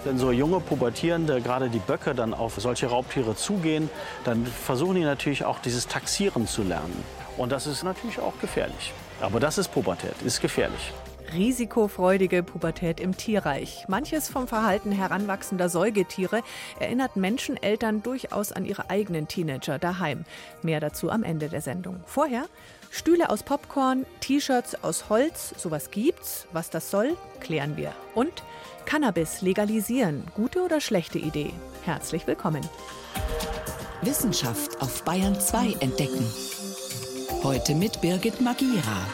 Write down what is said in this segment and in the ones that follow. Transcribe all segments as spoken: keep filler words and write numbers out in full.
Wenn so junge Pubertierende, gerade die Böcke, dann auf solche Raubtiere zugehen, dann versuchen die natürlich auch dieses Taxieren zu lernen. Und das ist natürlich auch gefährlich. Aber das ist Pubertät, ist gefährlich. Risikofreudige Pubertät im Tierreich. Manches vom Verhalten heranwachsender Säugetiere erinnert Menscheneltern durchaus an ihre eigenen Teenager daheim. Mehr dazu am Ende der Sendung. Vorher Stühle aus Popcorn, T-Shirts aus Holz, sowas gibt's. Was das soll, klären wir. Und Cannabis legalisieren, gute oder schlechte Idee? Herzlich willkommen. Wissenschaft auf Bayern zwei entdecken. Heute mit Birgit Magira.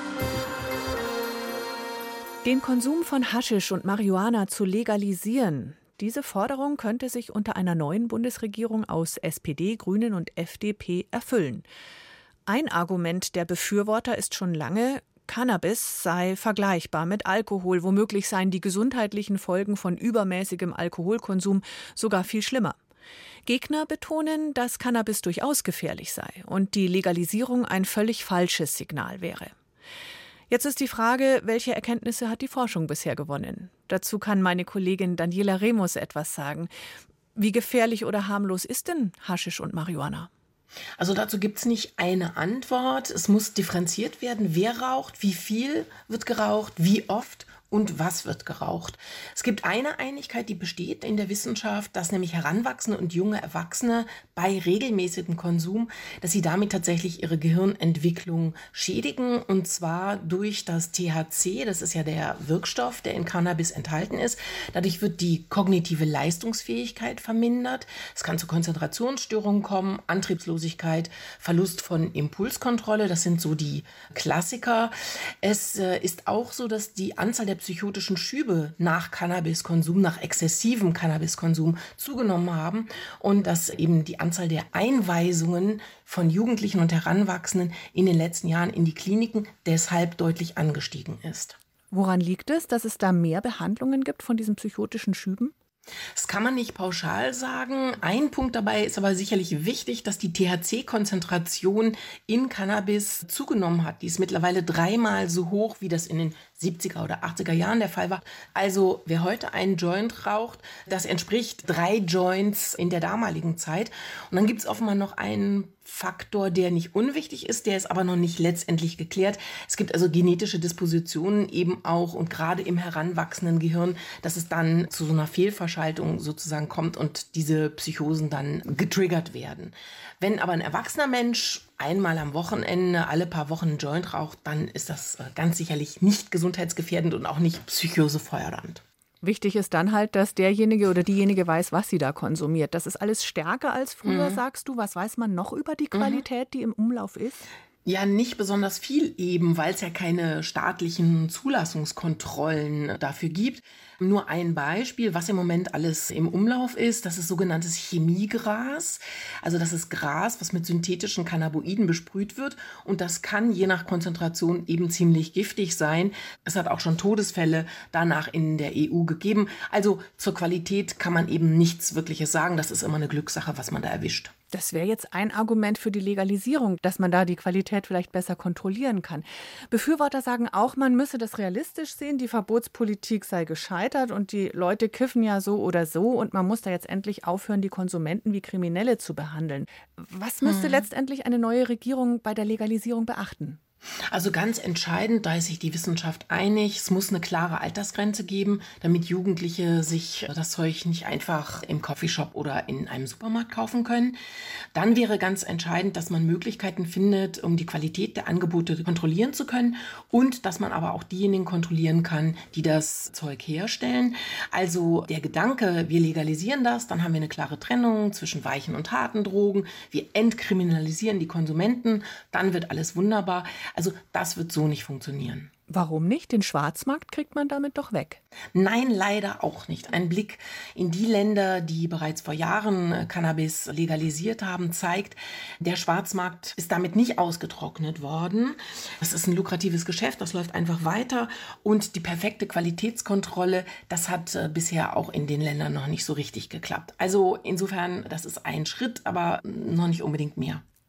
Den Konsum von Haschisch und Marihuana zu legalisieren. Diese Forderung könnte sich unter einer neuen Bundesregierung aus S P D, Grünen und F D P erfüllen. Ein Argument der Befürworter ist schon lange, Cannabis sei vergleichbar mit Alkohol. Womöglich seien die gesundheitlichen Folgen von übermäßigem Alkoholkonsum sogar viel schlimmer. Gegner betonen, dass Cannabis durchaus gefährlich sei und die Legalisierung ein völlig falsches Signal wäre. Jetzt ist die Frage, welche Erkenntnisse hat die Forschung bisher gewonnen? Dazu kann meine Kollegin Daniela Remus etwas sagen. Wie gefährlich oder harmlos ist denn Haschisch und Marihuana? Also dazu gibt es nicht eine Antwort. Es muss differenziert werden, wer raucht, wie viel wird geraucht, wie oft und was wird geraucht. Es gibt eine Einigkeit, die besteht in der Wissenschaft, dass nämlich Heranwachsende und junge Erwachsene bei regelmäßigem Konsum, dass sie damit tatsächlich ihre Gehirnentwicklung schädigen, und zwar durch das T H C, das ist ja der Wirkstoff, der in Cannabis enthalten ist. Dadurch wird die kognitive Leistungsfähigkeit vermindert. Es kann zu Konzentrationsstörungen kommen, Antriebslosigkeit, Verlust von Impulskontrolle, das sind so die Klassiker. Es äh, ist auch so, dass die Anzahl der psychotischen Schübe nach Cannabiskonsum, nach exzessivem Cannabiskonsum zugenommen haben und dass eben die Anzahl der Einweisungen von Jugendlichen und Heranwachsenden in den letzten Jahren in die Kliniken deshalb deutlich angestiegen ist. Woran liegt es, dass es da mehr Behandlungen gibt von diesen psychotischen Schüben? Das kann man nicht pauschal sagen. Ein Punkt dabei ist aber sicherlich wichtig, dass die T H C-Konzentration in Cannabis zugenommen hat. Die ist mittlerweile dreimal so hoch, wie das in den siebziger oder achtziger Jahren der Fall war. Also wer heute einen Joint raucht, das entspricht drei Joints in der damaligen Zeit. Und dann gibt es offenbar noch einen Faktor, der nicht unwichtig ist, der ist aber noch nicht letztendlich geklärt. Es gibt also genetische Dispositionen eben auch und gerade im heranwachsenden Gehirn, dass es dann zu so einer Fehlverschaltung sozusagen kommt und diese Psychosen dann getriggert werden. Wenn aber ein erwachsener Mensch einmal am Wochenende, alle paar Wochen einen Joint raucht, dann ist das ganz sicherlich nicht gesundheitsgefährdend und auch nicht psychosefördernd. Wichtig ist dann halt, dass derjenige oder diejenige weiß, was sie da konsumiert. Das ist alles stärker als früher, mhm. sagst du. Was weiß man noch über die Qualität, mhm. die im Umlauf ist? Ja, nicht besonders viel eben, weil es ja keine staatlichen Zulassungskontrollen dafür gibt. Nur ein Beispiel, was im Moment alles im Umlauf ist, das ist sogenanntes Chemiegras. Also das ist Gras, was mit synthetischen Cannabinoiden besprüht wird und das kann je nach Konzentration eben ziemlich giftig sein. Es hat auch schon Todesfälle danach in der E U gegeben. Also zur Qualität kann man eben nichts Wirkliches sagen. Das ist immer eine Glückssache, was man da erwischt. Das wäre jetzt ein Argument für die Legalisierung, dass man da die Qualität vielleicht besser kontrollieren kann. Befürworter sagen auch, man müsse das realistisch sehen, die Verbotspolitik sei gescheitert und die Leute kiffen ja so oder so und man muss da jetzt endlich aufhören, die Konsumenten wie Kriminelle zu behandeln. Was müsste hm. letztendlich eine neue Regierung bei der Legalisierung beachten? Also ganz entscheidend, da ist sich die Wissenschaft einig, es muss eine klare Altersgrenze geben, damit Jugendliche sich das Zeug nicht einfach im Coffeeshop oder in einem Supermarkt kaufen können. Dann wäre ganz entscheidend, dass man Möglichkeiten findet, um die Qualität der Angebote kontrollieren zu können und dass man aber auch diejenigen kontrollieren kann, die das Zeug herstellen. Also der Gedanke, wir legalisieren das, dann haben wir eine klare Trennung zwischen weichen und harten Drogen, wir entkriminalisieren die Konsumenten, dann wird alles wunderbar. Also das wird so nicht funktionieren. Warum nicht? Den Schwarzmarkt kriegt man damit doch weg. Nein, leider auch nicht. Ein Blick in die Länder, die bereits vor Jahren Cannabis legalisiert haben, zeigt, der Schwarzmarkt ist damit nicht ausgetrocknet worden. Das ist ein lukratives Geschäft, das läuft einfach weiter. Und die perfekte Qualitätskontrolle, das hat äh, bisher auch in den Ländern noch nicht so richtig geklappt. Also insofern, das ist ein Schritt, aber noch nicht unbedingt mehr.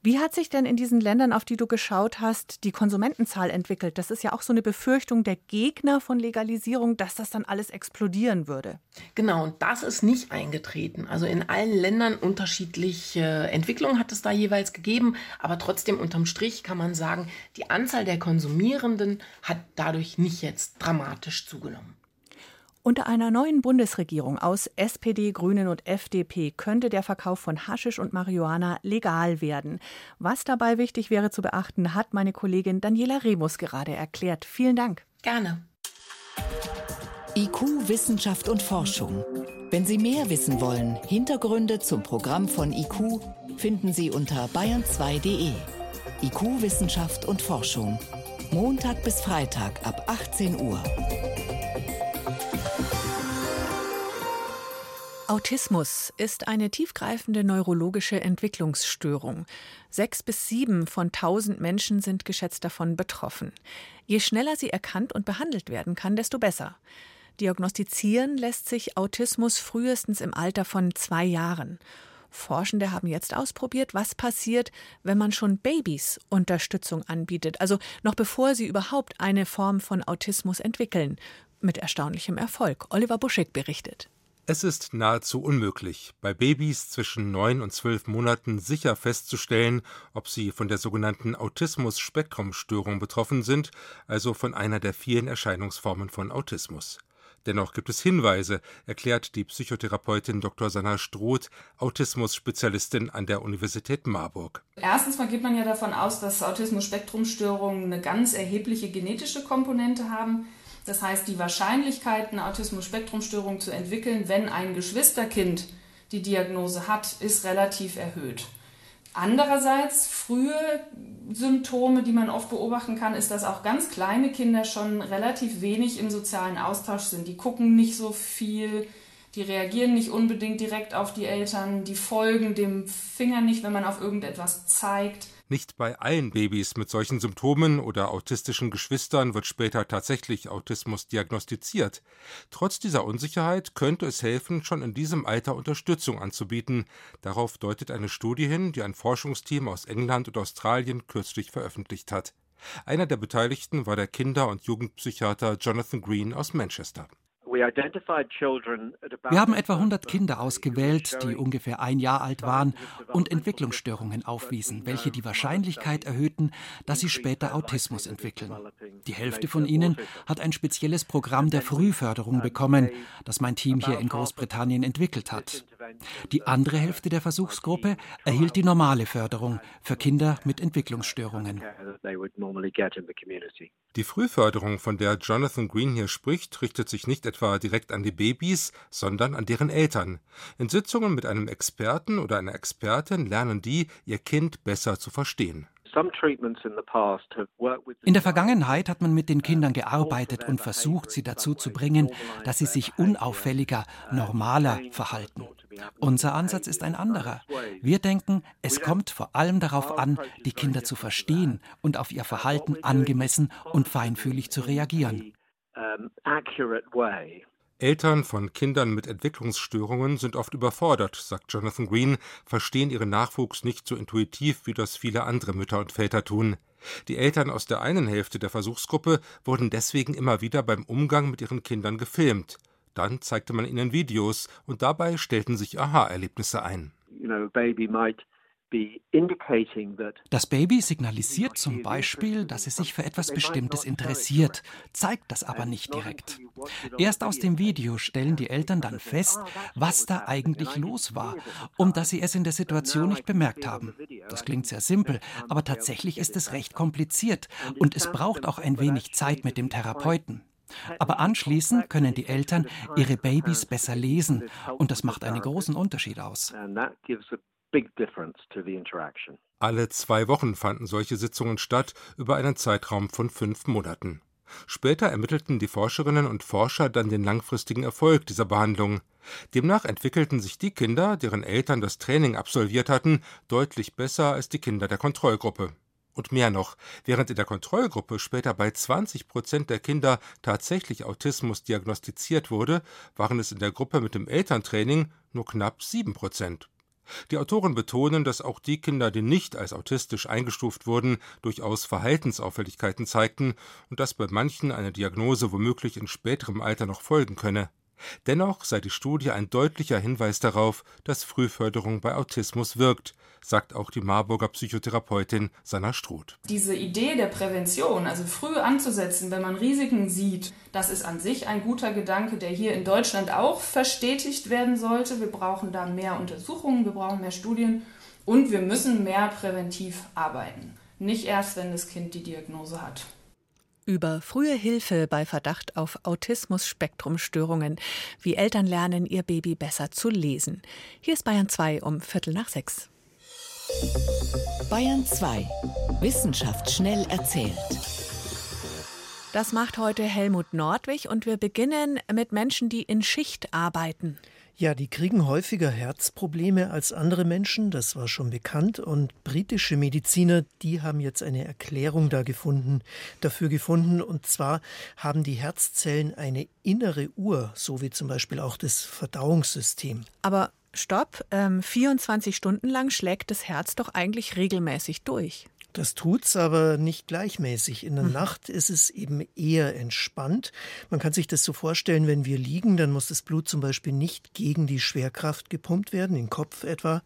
Wie hat sich denn in diesen Ländern, auf die du geschaut hast, die Konsumentenzahl entwickelt? Das ist ja auch so eine Befürchtung der Gegner von Legalisierung, dass das dann alles explodieren würde. Genau, und das ist nicht eingetreten. Also in allen Ländern unterschiedliche Entwicklungen hat es da jeweils gegeben, aber trotzdem unterm Strich kann man sagen, die Anzahl der Konsumierenden hat dadurch nicht jetzt dramatisch zugenommen. Unter einer neuen Bundesregierung aus S P D, Grünen und F D P könnte der Verkauf von Haschisch und Marihuana legal werden. Was dabei wichtig wäre zu beachten, hat meine Kollegin Daniela Remus gerade erklärt. Vielen Dank. Gerne. I Q, Wissenschaft und Forschung. Wenn Sie mehr wissen wollen, Hintergründe zum Programm von I Q finden Sie unter bayern zwei punkt de. I Q, Wissenschaft und Forschung. Montag bis Freitag ab achtzehn Uhr. Autismus ist eine tiefgreifende neurologische Entwicklungsstörung. Sechs bis sieben von tausend Menschen sind geschätzt davon betroffen. Je schneller sie erkannt und behandelt werden kann, desto besser. Diagnostizieren lässt sich Autismus frühestens im Alter von zwei Jahren. Forschende haben jetzt ausprobiert, was passiert, wenn man schon Babys Unterstützung anbietet, also noch bevor sie überhaupt eine Form von Autismus entwickeln. Mit erstaunlichem Erfolg. Oliver Buschek berichtet. Es ist nahezu unmöglich, bei Babys zwischen neun und zwölf Monaten sicher festzustellen, ob sie von der sogenannten Autismus-Spektrum-Störung betroffen sind, also von einer der vielen Erscheinungsformen von Autismus. Dennoch gibt es Hinweise, erklärt die Psychotherapeutin Doktor Sanna Stroth, Autismus-Spezialistin an der Universität Marburg. Erstens mal geht man ja davon aus, dass Autismus-Spektrum-Störungen eine ganz erhebliche genetische Komponente haben. Das heißt, die Wahrscheinlichkeit, eine Autismus-Spektrum-Störung zu entwickeln, wenn ein Geschwisterkind die Diagnose hat, ist relativ erhöht. Andererseits, frühe Symptome, die man oft beobachten kann, ist, dass auch ganz kleine Kinder schon relativ wenig im sozialen Austausch sind. Die gucken nicht so viel, die reagieren nicht unbedingt direkt auf die Eltern, die folgen dem Finger nicht, wenn man auf irgendetwas zeigt. Nicht bei allen Babys mit solchen Symptomen oder autistischen Geschwistern wird später tatsächlich Autismus diagnostiziert. Trotz dieser Unsicherheit könnte es helfen, schon in diesem Alter Unterstützung anzubieten. Darauf deutet eine Studie hin, die ein Forschungsteam aus England und Australien kürzlich veröffentlicht hat. Einer der Beteiligten war der Kinder- und Jugendpsychiater Jonathan Green aus Manchester. Wir haben etwa hundert Kinder ausgewählt, die ungefähr ein Jahr alt waren und Entwicklungsstörungen aufwiesen, welche die Wahrscheinlichkeit erhöhten, dass sie später Autismus entwickeln. Die Hälfte von ihnen hat ein spezielles Programm der Frühförderung bekommen, das mein Team hier in Großbritannien entwickelt hat. Die andere Hälfte der Versuchsgruppe erhielt die normale Förderung für Kinder mit Entwicklungsstörungen. Die Frühförderung, von der Jonathan Green hier spricht, richtet sich nicht etwa direkt an die Babys, sondern an deren Eltern. In Sitzungen mit einem Experten oder einer Expertin lernen die, ihr Kind besser zu verstehen. In der Vergangenheit hat man mit den Kindern gearbeitet und versucht, sie dazu zu bringen, dass sie sich unauffälliger, normaler verhalten. Unser Ansatz ist ein anderer. Wir denken, es kommt vor allem darauf an, die Kinder zu verstehen und auf ihr Verhalten angemessen und feinfühlig zu reagieren. Eltern von Kindern mit Entwicklungsstörungen sind oft überfordert, sagt Jonathan Green, verstehen ihren Nachwuchs nicht so intuitiv, wie das viele andere Mütter und Väter tun. Die Eltern aus der einen Hälfte der Versuchsgruppe wurden deswegen immer wieder beim Umgang mit ihren Kindern gefilmt. Dann zeigte man ihnen Videos und dabei stellten sich Aha-Erlebnisse ein. Das Baby signalisiert zum Beispiel, dass es sich für etwas Bestimmtes interessiert, zeigt das aber nicht direkt. Erst aus dem Video stellen die Eltern dann fest, was da eigentlich los war und dass sie es in der Situation nicht bemerkt haben. Das klingt sehr simpel, aber tatsächlich ist es recht kompliziert und es braucht auch ein wenig Zeit mit dem Therapeuten. Aber anschließend können die Eltern ihre Babys besser lesen und das macht einen großen Unterschied aus. Alle zwei Wochen fanden solche Sitzungen statt, über einen Zeitraum von fünf Monaten. Später ermittelten die Forscherinnen und Forscher dann den langfristigen Erfolg dieser Behandlung. Demnach entwickelten sich die Kinder, deren Eltern das Training absolviert hatten, deutlich besser als die Kinder der Kontrollgruppe. Und mehr noch, während in der Kontrollgruppe später bei zwanzig Prozent der Kinder tatsächlich Autismus diagnostiziert wurde, waren es in der Gruppe mit dem Elterntraining nur knapp sieben Prozent. Die Autoren betonen, dass auch die Kinder, die nicht als autistisch eingestuft wurden, durchaus Verhaltensauffälligkeiten zeigten und dass bei manchen eine Diagnose womöglich in späterem Alter noch folgen könne. Dennoch sei die Studie ein deutlicher Hinweis darauf, dass Frühförderung bei Autismus wirkt, sagt auch die Marburger Psychotherapeutin Sanna Struth. Diese Idee der Prävention, also früh anzusetzen, wenn man Risiken sieht, das ist an sich ein guter Gedanke, der hier in Deutschland auch verstetigt werden sollte. Wir brauchen da mehr Untersuchungen, wir brauchen mehr Studien und wir müssen mehr präventiv arbeiten. Nicht erst, wenn das Kind die Diagnose hat. Über frühe Hilfe bei Verdacht auf Autismus-Spektrum-Störungen, wie Eltern lernen, ihr Baby besser zu lesen. Hier ist Bayern zwei um Viertel nach sechs. Bayern zwei. Wissenschaft schnell erzählt. Das macht heute Helmut Nordwig und wir beginnen mit Menschen, die in Schicht arbeiten. Ja, die kriegen häufiger Herzprobleme als andere Menschen, das war schon bekannt. Und britische Mediziner, die haben jetzt eine Erklärung da gefunden, dafür gefunden. Und zwar haben die Herzzellen eine innere Uhr, so wie zum Beispiel auch das Verdauungssystem. Aber stopp, ähm, vierundzwanzig Stunden lang schlägt das Herz doch eigentlich regelmäßig durch. Das tut's aber nicht gleichmäßig. In der mhm. Nacht ist es eben eher entspannt. Man kann sich das so vorstellen, wenn wir liegen, dann muss das Blut zum Beispiel nicht gegen die Schwerkraft gepumpt werden, in den Kopf etwa.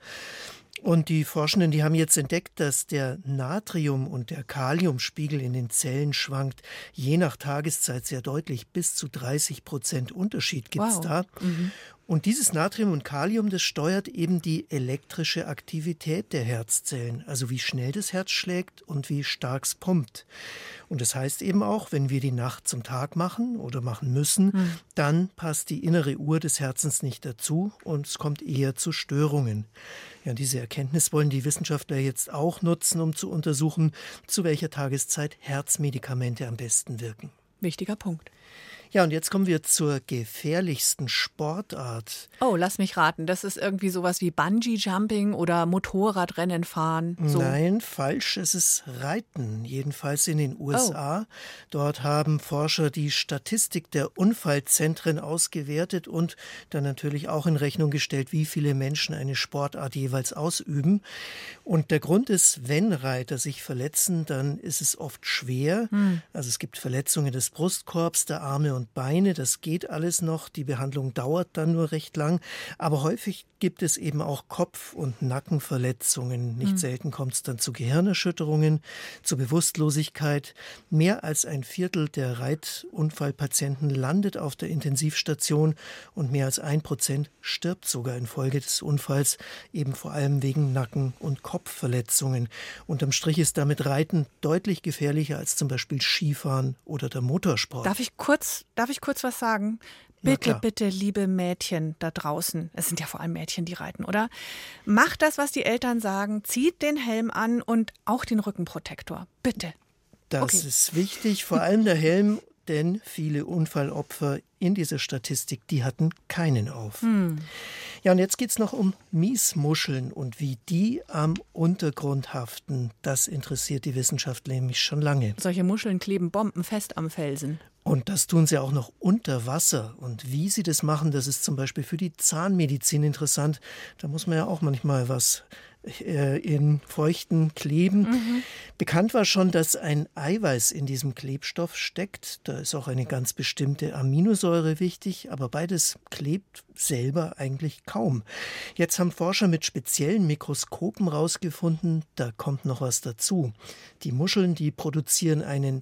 Und die Forschenden, die haben jetzt entdeckt, dass der Natrium- und der Kaliumspiegel in den Zellen schwankt, je nach Tageszeit sehr deutlich. Bis zu dreißig Prozent Unterschied gibt's wow. da. Mhm. Und dieses Natrium und Kalium, das steuert eben die elektrische Aktivität der Herzzellen, also wie schnell das Herz schlägt und wie stark es pumpt. Und das heißt eben auch, wenn wir die Nacht zum Tag machen oder machen müssen, hm. dann passt die innere Uhr des Herzens nicht dazu und es kommt eher zu Störungen. Ja, diese Erkenntnis wollen die Wissenschaftler jetzt auch nutzen, um zu untersuchen, zu welcher Tageszeit Herzmedikamente am besten wirken. Wichtiger Punkt. Ja, und jetzt kommen wir zur gefährlichsten Sportart. Oh, lass mich raten. Das ist irgendwie sowas wie Bungee-Jumping oder Motorradrennen fahren? So. Nein, falsch. Es ist Reiten, jedenfalls in den U S A. Oh. Dort haben Forscher die Statistik der Unfallzentren ausgewertet und dann natürlich auch in Rechnung gestellt, wie viele Menschen eine Sportart jeweils ausüben. Und der Grund ist, wenn Reiter sich verletzen, dann ist es oft schwer. Hm. Also es gibt Verletzungen des Brustkorbs, der Arme und Beine, das geht alles noch. Die Behandlung dauert dann nur recht lang. Aber häufig gibt es eben auch Kopf- und Nackenverletzungen. Nicht mhm. selten kommt es dann zu Gehirnerschütterungen, zu Bewusstlosigkeit. Mehr als ein Viertel der Reitunfallpatienten landet auf der Intensivstation und mehr als ein Prozent stirbt sogar infolge des Unfalls, eben vor allem wegen Nacken- und Kopfverletzungen. Unterm Strich ist damit Reiten deutlich gefährlicher als zum Beispiel Skifahren oder der Motorsport. Darf ich kurz Darf ich kurz was sagen? Bitte, bitte, liebe Mädchen da draußen, es sind ja vor allem Mädchen, die reiten, oder? Macht das, was die Eltern sagen, zieht den Helm an und auch den Rückenprotektor. Bitte. Das okay. ist wichtig, vor allem der Helm, denn viele Unfallopfer in dieser Statistik, die hatten keinen auf. Hm. Ja, und jetzt geht es noch um Miesmuscheln und wie die am Untergrund haften. Das interessiert die Wissenschaft nämlich schon lange. Solche Muscheln kleben bombenfest am Felsen. Und das tun sie auch noch unter Wasser. Und wie sie das machen, das ist zum Beispiel für die Zahnmedizin interessant. Da muss man ja auch manchmal was äh, in feuchten kleben. Mhm. Bekannt war schon, dass ein Eiweiß in diesem Klebstoff steckt. Da ist auch eine ganz bestimmte Aminosäure wichtig, aber beides klebt selber eigentlich kaum. Jetzt haben Forscher mit speziellen Mikroskopen rausgefunden, da kommt noch was dazu. Die Muscheln, die produzieren einen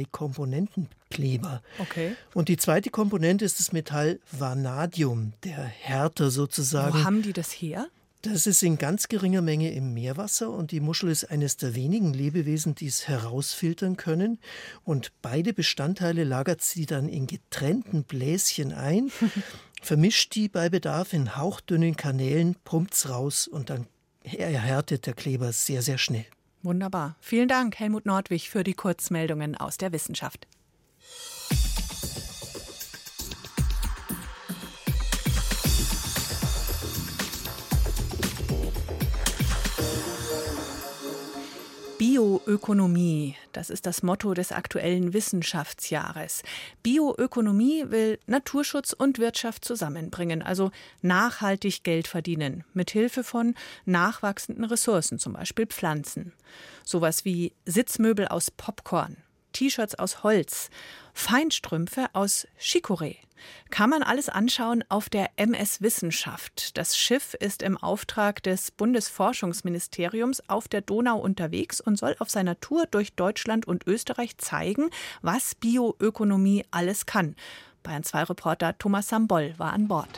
Zwei-Komponenten-Kleber. Okay. Und die zweite Komponente ist das Metall Vanadium, der Härter sozusagen. Wo haben die das her? Das ist in ganz geringer Menge im Meerwasser und die Muschel ist eines der wenigen Lebewesen, die es herausfiltern können. Und beide Bestandteile lagert sie dann in getrennten Bläschen ein, vermischt die bei Bedarf in hauchdünnen Kanälen, pumpt's raus und dann erhärtet der Kleber sehr, sehr schnell. Wunderbar. Vielen Dank, Helmut Nordwig, für die Kurzmeldungen aus der Wissenschaft. Bioökonomie, das ist das Motto des aktuellen Wissenschaftsjahres. Bioökonomie will Naturschutz und Wirtschaft zusammenbringen, also nachhaltig Geld verdienen, mit Hilfe von nachwachsenden Ressourcen, zum Beispiel Pflanzen. Sowas wie Sitzmöbel aus Popcorn, T-Shirts aus Holz, Feinstrümpfe aus Chicorée. Kann man alles anschauen auf der M S Wissenschaft. Das Schiff ist im Auftrag des Bundesforschungsministeriums auf der Donau unterwegs und soll auf seiner Tour durch Deutschland und Österreich zeigen, was Bioökonomie alles kann. Bayern zwei Reporter Thomas Samboll war an Bord.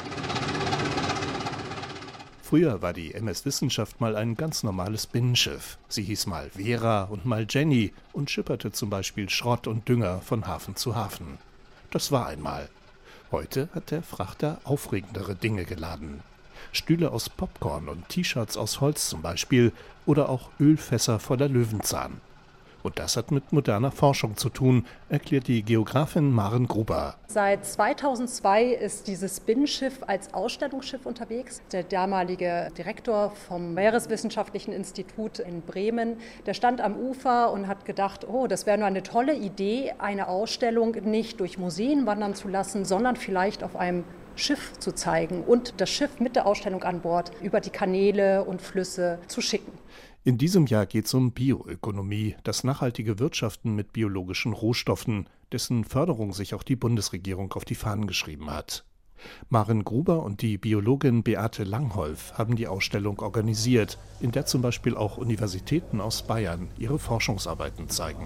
Früher war die M S Wissenschaft mal ein ganz normales Binnenschiff. Sie hieß mal Vera und mal Jenny und schipperte zum Beispiel Schrott und Dünger von Hafen zu Hafen. Das war einmal. Heute hat der Frachter aufregendere Dinge geladen. Stühle aus Popcorn und T-Shirts aus Holz zum Beispiel oder auch Ölfässer voller Löwenzahn. Und das hat mit moderner Forschung zu tun, erklärt die Geografin Maren Gruber. Seit zweitausendzwei ist dieses Binnenschiff als Ausstellungsschiff unterwegs. Der damalige Direktor vom Meereswissenschaftlichen Institut in Bremen, der stand am Ufer und hat gedacht, oh, das wäre nur eine tolle Idee, eine Ausstellung nicht durch Museen wandern zu lassen, sondern vielleicht auf einem Schiff zu zeigen und das Schiff mit der Ausstellung an Bord über die Kanäle und Flüsse zu schicken. In diesem Jahr geht es um Bioökonomie, das nachhaltige Wirtschaften mit biologischen Rohstoffen, dessen Förderung sich auch die Bundesregierung auf die Fahnen geschrieben hat. Maren Gruber und die Biologin Beate Langholf haben die Ausstellung organisiert, in der zum Beispiel auch Universitäten aus Bayern ihre Forschungsarbeiten zeigen.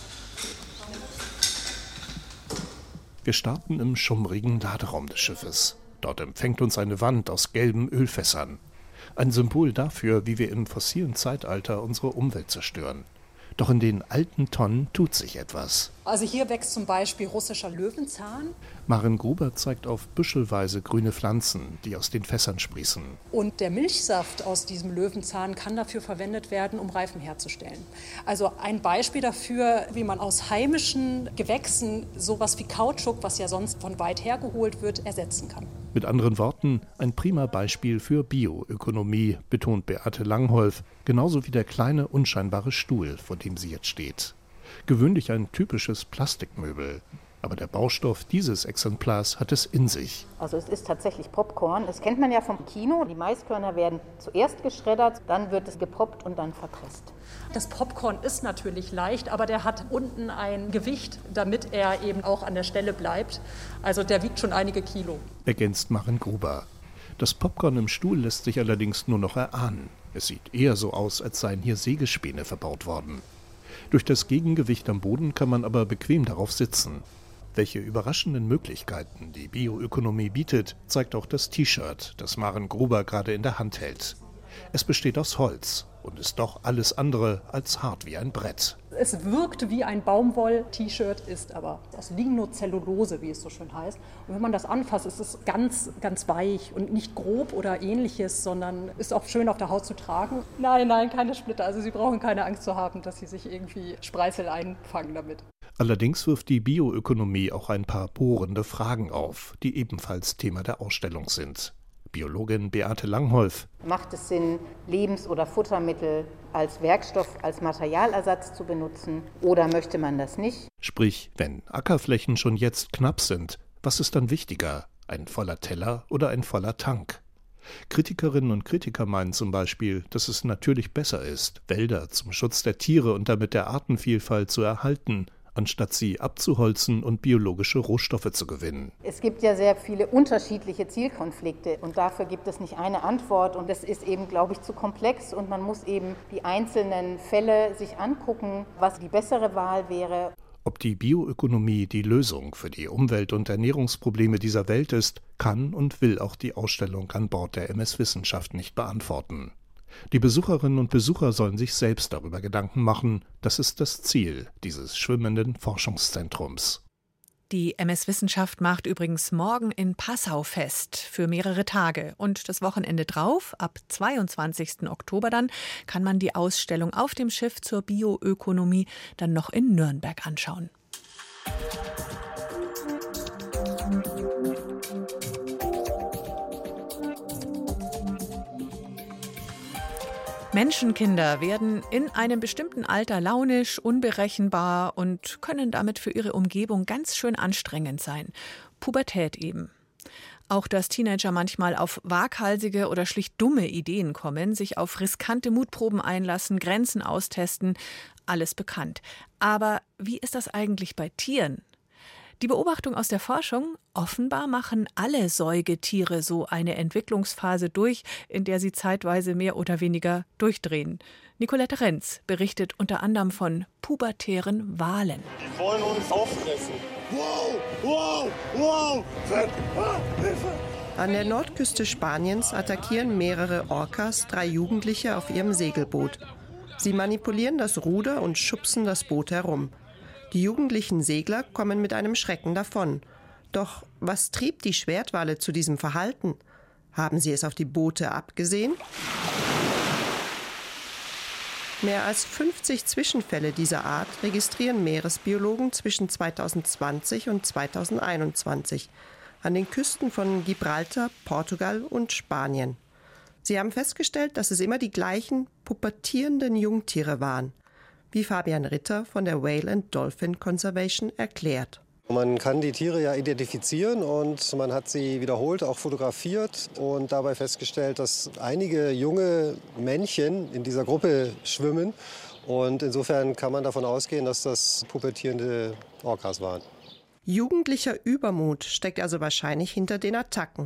Wir starten im schummrigen Laderaum des Schiffes. Dort empfängt uns eine Wand aus gelben Ölfässern. Ein Symbol dafür, wie wir im fossilen Zeitalter unsere Umwelt zerstören. Doch in den alten Tonnen tut sich etwas. Also hier wächst zum Beispiel russischer Löwenzahn. Maren Gruber zeigt auf büschelweise grüne Pflanzen, die aus den Fässern sprießen. Und der Milchsaft aus diesem Löwenzahn kann dafür verwendet werden, um Reifen herzustellen. Also ein Beispiel dafür, wie man aus heimischen Gewächsen sowas wie Kautschuk, was ja sonst von weit her geholt wird, ersetzen kann. Mit anderen Worten, ein prima Beispiel für Bioökonomie, betont Beate Langholf, genauso wie der kleine, unscheinbare Stuhl, vor dem sie jetzt steht. Gewöhnlich ein typisches Plastikmöbel. Aber der Baustoff dieses Exemplars hat es in sich. Also es ist tatsächlich Popcorn. Das kennt man ja vom Kino. Die Maiskörner werden zuerst geschreddert, dann wird es gepoppt und dann verpresst. Das Popcorn ist natürlich leicht, aber der hat unten ein Gewicht, damit er eben auch an der Stelle bleibt. Also der wiegt schon einige Kilo. Ergänzt Maren Gruber. Das Popcorn im Stuhl lässt sich allerdings nur noch erahnen. Es sieht eher so aus, als seien hier Sägespäne verbaut worden. Durch das Gegengewicht am Boden kann man aber bequem darauf sitzen. Welche überraschenden Möglichkeiten die Bioökonomie bietet, zeigt auch das T-Shirt, das Maren Gruber gerade in der Hand hält. Es besteht aus Holz und ist doch alles andere als hart wie ein Brett. Es wirkt wie ein Baumwoll-T-Shirt, ist aber aus Lignocellulose, wie es so schön heißt. Und wenn man das anfasst, ist es ganz, ganz weich und nicht grob oder ähnliches, sondern ist auch schön auf der Haut zu tragen. Nein, nein, keine Splitter. Also Sie brauchen keine Angst zu haben, dass Sie sich irgendwie Spreißel einfangen damit. Allerdings wirft die Bioökonomie auch ein paar bohrende Fragen auf, die ebenfalls Thema der Ausstellung sind. Biologin Beate Langholf. Macht es Sinn, Lebens- oder Futtermittel als Werkstoff, als Materialersatz zu benutzen, oder möchte man das nicht? Sprich, wenn Ackerflächen schon jetzt knapp sind, was ist dann wichtiger, ein voller Teller oder ein voller Tank? Kritikerinnen und Kritiker meinen zum Beispiel, dass es natürlich besser ist, Wälder zum Schutz der Tiere und damit der Artenvielfalt zu erhalten, anstatt sie abzuholzen und biologische Rohstoffe zu gewinnen. Es gibt ja sehr viele unterschiedliche Zielkonflikte und dafür gibt es nicht eine Antwort und das ist eben, glaube ich, zu komplex und man muss eben die einzelnen Fälle sich angucken, was die bessere Wahl wäre. Ob die Bioökonomie die Lösung für die Umwelt- und Ernährungsprobleme dieser Welt ist, kann und will auch die Ausstellung an Bord der M S Wissenschaft nicht beantworten. Die Besucherinnen und Besucher sollen sich selbst darüber Gedanken machen. Das ist das Ziel dieses schwimmenden Forschungszentrums. Die M S Wissenschaft macht übrigens morgen in Passau fest für mehrere Tage. Und das Wochenende drauf, ab zweiundzwanzigsten Oktober dann, kann man die Ausstellung auf dem Schiff zur Bioökonomie dann noch in Nürnberg anschauen. Menschenkinder werden in einem bestimmten Alter launisch, unberechenbar und können damit für ihre Umgebung ganz schön anstrengend sein. Pubertät eben. Auch dass Teenager manchmal auf waghalsige oder schlicht dumme Ideen kommen, sich auf riskante Mutproben einlassen, Grenzen austesten, alles bekannt. Aber wie ist das eigentlich bei Tieren? Die Beobachtung aus der Forschung: Offenbar machen alle Säugetiere so eine Entwicklungsphase durch, in der sie zeitweise mehr oder weniger durchdrehen. Nicolette Renz berichtet unter anderem von pubertären Walen. Die wollen uns auffressen. Wow, wow, wow. Hilfe. An der Nordküste Spaniens attackieren mehrere Orcas drei Jugendliche auf ihrem Segelboot. Sie manipulieren das Ruder und schubsen das Boot herum. Die jugendlichen Segler kommen mit einem Schrecken davon. Doch was trieb die Schwertwale zu diesem Verhalten? Haben sie es auf die Boote abgesehen? Mehr als fünfzig Zwischenfälle dieser Art registrieren Meeresbiologen zwischen zweitausendzwanzig und zweitausendeinundzwanzig an den Küsten von Gibraltar, Portugal und Spanien. Sie haben festgestellt, dass es immer die gleichen pubertierenden Jungtiere waren, wie Fabian Ritter von der Whale and Dolphin Conservation erklärt. Man kann die Tiere ja identifizieren und man hat sie wiederholt auch fotografiert und dabei festgestellt, dass einige junge Männchen in dieser Gruppe schwimmen. Und insofern kann man davon ausgehen, dass das pubertierende Orcas waren. Jugendlicher Übermut steckt also wahrscheinlich hinter den Attacken.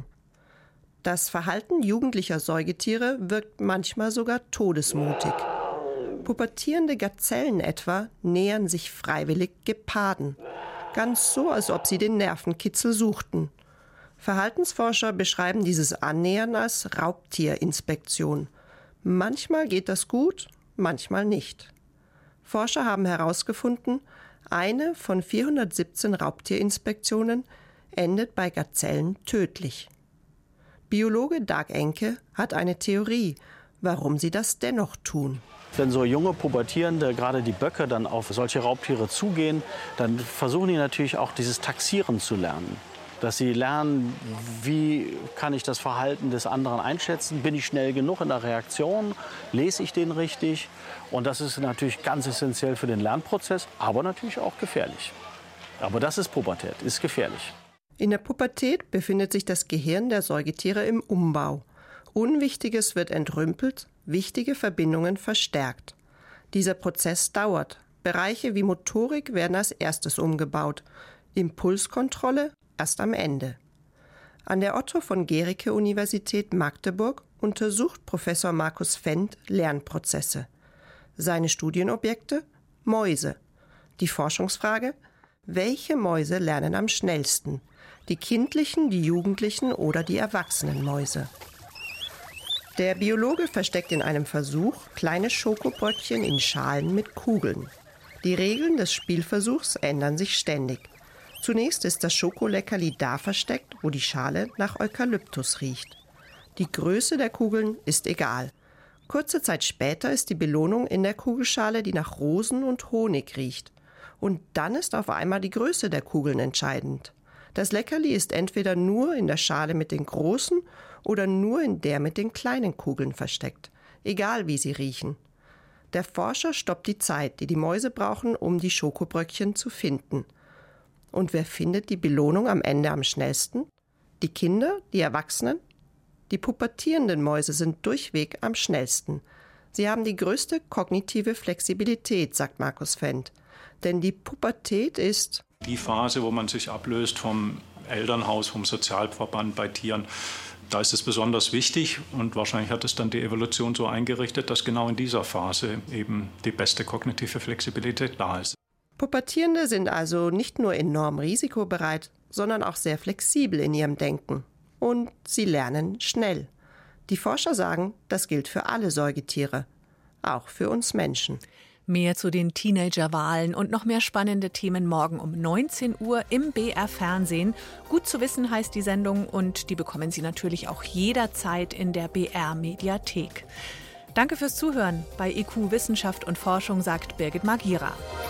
Das Verhalten jugendlicher Säugetiere wirkt manchmal sogar todesmutig. Pubertierende Gazellen etwa nähern sich freiwillig Geparden. Ganz so, als ob sie den Nervenkitzel suchten. Verhaltensforscher beschreiben dieses Annähern als Raubtierinspektion. Manchmal geht das gut, manchmal nicht. Forscher haben herausgefunden, eine von vierhundertsiebzehn Raubtierinspektionen endet bei Gazellen tödlich. Biologe Dag Enke hat eine Theorie, warum sie das dennoch tun. Wenn so junge Pubertierende, gerade die Böcke, dann auf solche Raubtiere zugehen, dann versuchen die natürlich auch dieses Taxieren zu lernen. Dass sie lernen, wie kann ich das Verhalten des anderen einschätzen? Bin ich schnell genug in der Reaktion? Lese ich den richtig? Und das ist natürlich ganz essentiell für den Lernprozess, aber natürlich auch gefährlich. Aber das ist Pubertät, ist gefährlich. In der Pubertät befindet sich das Gehirn der Säugetiere im Umbau. Unwichtiges wird entrümpelt, wichtige Verbindungen verstärkt. Dieser Prozess dauert. Bereiche wie Motorik werden als erstes umgebaut. Impulskontrolle erst am Ende. An der Otto von Guericke Universität Magdeburg untersucht Professor Markus Fendt Lernprozesse. Seine Studienobjekte? Mäuse. Die Forschungsfrage: Welche Mäuse lernen am schnellsten? Die kindlichen, die jugendlichen oder die erwachsenen Mäuse? Der Biologe versteckt in einem Versuch kleine Schokobrötchen in Schalen mit Kugeln. Die Regeln des Spielversuchs ändern sich ständig. Zunächst ist das Schokoleckerli da versteckt, wo die Schale nach Eukalyptus riecht. Die Größe der Kugeln ist egal. Kurze Zeit später ist die Belohnung in der Kugelschale, die nach Rosen und Honig riecht. Und dann ist auf einmal die Größe der Kugeln entscheidend. Das Leckerli ist entweder nur in der Schale mit den großen oder nur in der mit den kleinen Kugeln versteckt, egal wie sie riechen. Der Forscher stoppt die Zeit, die die Mäuse brauchen, um die Schokobröckchen zu finden. Und wer findet die Belohnung am Ende am schnellsten? Die Kinder, die Erwachsenen? Die pubertierenden Mäuse sind durchweg am schnellsten. Sie haben die größte kognitive Flexibilität, sagt Markus Fendt. Denn die Pubertät ist die Phase, wo man sich ablöst vom Elternhaus, vom Sozialverband bei Tieren. Da ist es besonders wichtig und wahrscheinlich hat es dann die Evolution so eingerichtet, dass genau in dieser Phase eben die beste kognitive Flexibilität da ist. Pubertierende sind also nicht nur enorm risikobereit, sondern auch sehr flexibel in ihrem Denken. Und sie lernen schnell. Die Forscher sagen, das gilt für alle Säugetiere, auch für uns Menschen. Mehr zu den Teenagerwahlen und noch mehr spannende Themen morgen um neunzehn Uhr im B R Fernsehen. Gut zu wissen heißt die Sendung und die bekommen Sie natürlich auch jederzeit in der B R Mediathek. Danke fürs Zuhören. Bei I Q Wissenschaft und Forschung sagt Birgit Magira.